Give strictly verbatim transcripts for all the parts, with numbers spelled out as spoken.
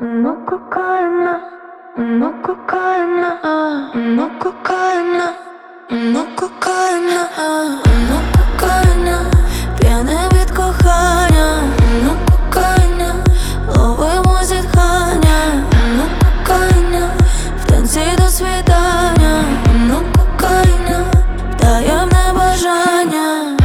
No cocaína, no cocaína, no cocaína, no cocaína, no cocaíна, п'яне від кохання, no cocaína, ловимо зітхання, no cocaína, в танці до свідання, no cocaína, таємне бажання.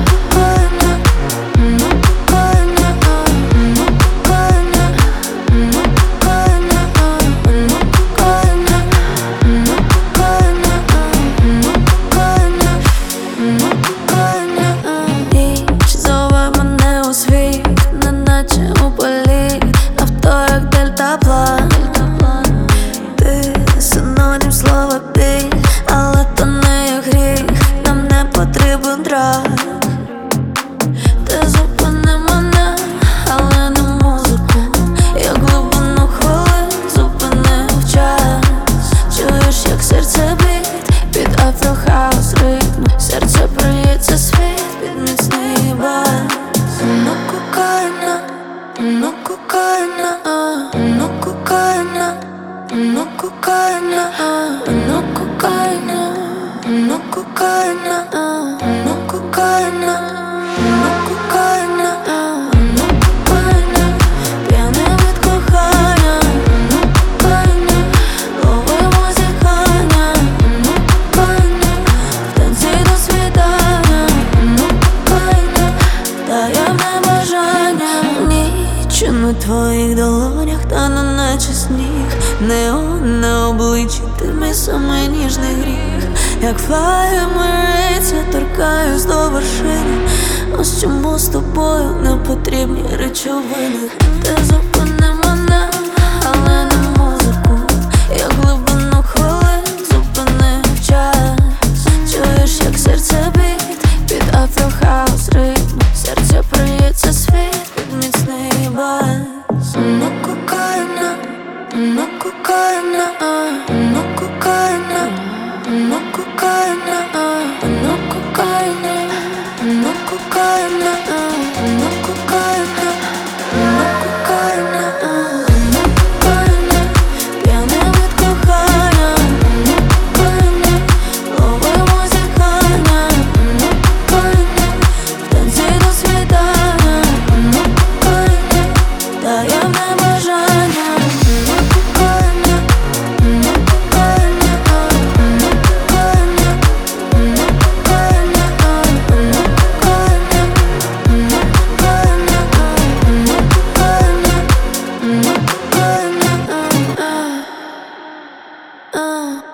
Слова біль, але то не є гріх, нам не потрібен драк. Ти зупини мене, але не музику, як глибину хвилин зупинив час. Чуєш, як серце б'є під афрохаус ритм, серце бриється світ під міцний бас. No cocaína, no cocaína, no cocaína, no cocaína, no cocaína, no cocaína, no cocaína, no cocaína, no cocaína, п'яне від кохання, no cocaína, ловимо зітхання, no cocaína, в танці до свідання, no cocaína, таємне бажання. Ніч на твоїх долонях, та не наче сніг, неон на обличчі, ти мій самий ніжний гріх. Як флаємериця, торкаюсь до вершини. Ось чому з тобою не потрібні речовини. Ти зупини мене, але не музику, як глибину хвилин зупинив час. Чуєш, як серце б'є під афрохаус ритм, серце приється світ під міцний бас. No cocaína, no cocaína, no cocaína, no cocaína, no cocaína, no cocaína, no cocaína, no cocaína, no cocaína, п'яне від кохання, no cocaína, ловимо зітхання, no cocaína, в танці до свідання, no cocaína, таємне бажання. No cocaína, no cocaína, no cocaína, no cocaína, no cocaína, no cocaína, no cocaína, no cocaína, ah, ah.